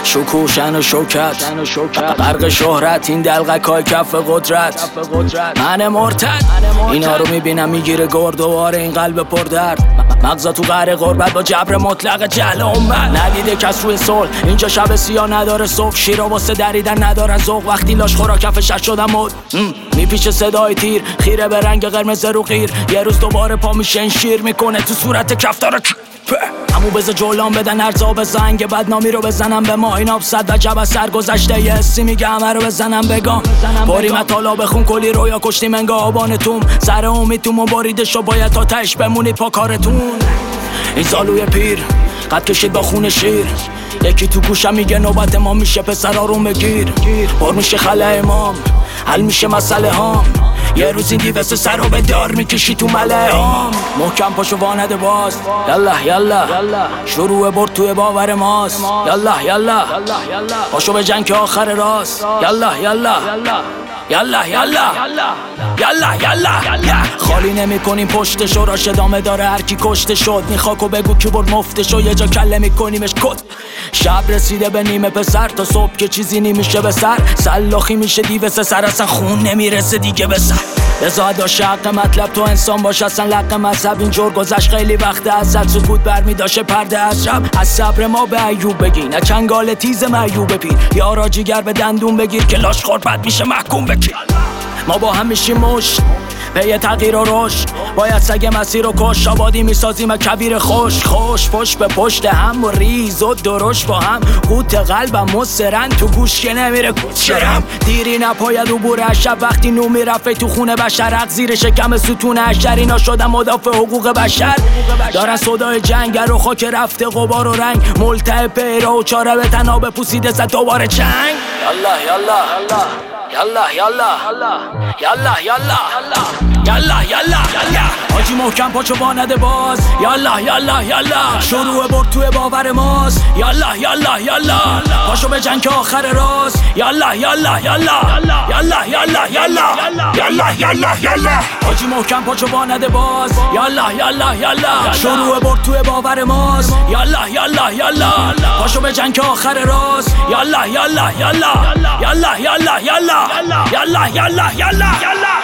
شکوشن و شوکت غرق شهرت، این دلقکای کف قدرت. من مرتد اینا رو میبینم میگیره گردوار این قلب پردرد. مغزا تو قهر غربت با جبر مطلق جهل امت. ندیده کس روی صلح اینجا شب سیاه نداره صبح. شیرا واسه دریدن ندارن ذوق، وقتی لاش خورا کف شش شدم مد. میپیچه صدای تیر خیره به رنگ قرمز رو غیر. یه روز دوباره پا میشه این شیر میکنه تو صورت کفتار. همو بزه جولان بدن ارزا به زنگ بدنامی رو بزنم به ما. این آب صد و جب از سرگذشته یه حسی میگه همه رو بزنم بگم. باریم اتالا بخون کلی رویا کشتیم انگاه آبانتون. سر امیدتون بریده شو باید تا تش بمونید پا کارتون. این سالوی پیر قد کشید با خون شیر. یکی تو گوشم میگه نوبت ما میشه پسرا رو بگیر. پر میشه خلای امام حل میشه مسئله هام. یه روز این دیوست سر رو به دار میکشی تو مله هام. محکم پاشو وانده باز یالا یالا شروع برد توی باور ماست. یالا یالا پاشو به جنگ که آخر راست. یالا یالا یالا یالا یالا یالا خالی نمی کنیم پشتشو راش ادامه داره هر کی کشته شد. میخواکو بگو کی برد مفتشو یه جا کله میکنیمش کد. شب رسیده به نیمه پسر تا صبح که چیزی نمیشه به سر. سلاخی میشه دیوست سر اصلا خون نمیرسه دیگه به سر. بزا داشته حق مطلب تو انسان باش اصلا لق مذهب. اینجور گذشت خیلی وقت ازت سکوت برمی داشته پرده از شب. از صبر ما به ایوب بگی نه چنگال تیز معیوب پیر. یارا جیگر به دندون بگیر که لاش خورد بد میشه محکوم بگیر. ما با هم میشیم مشت پی تغییر و رشد. باید سگ مسیر و کش آبادی میسازیم کبیر خوش. خوش پشت به پشت هم و ریز و درشت با هم. قوت قلبم مصرن تو گوش که نمیره کچرم. دیری نپاید و بوره شب وقتی نو میرفه تو خونه بشر. حق زیر شکم ستون اشتر اینا شدن مدافع حقوق بشر. دارن صدای جنگ رو خاک رفته غبار و رنگ. ملتهب پیرا و چاره به تنها بپوسیده زد دوباره چنگ. یالا یالا یالا یالا یالا یالا یالا حاجی محکم پاچو وانده باز. یالا یالا یالا شروع برد توی باور ماست. یالا یالا یالا پاشو به جنگ آخر راست. یالا یالا یالا یالا یالا یالا یالا یالا یالا حاجی محکم پاچو وانده باز. یالا یالا یالا شروع برد توی باور ماست. یالا یالا یالا پاشو به جنگ آخر راست. یالا یالا یالا یالا یالا یالا یالا یالا یالا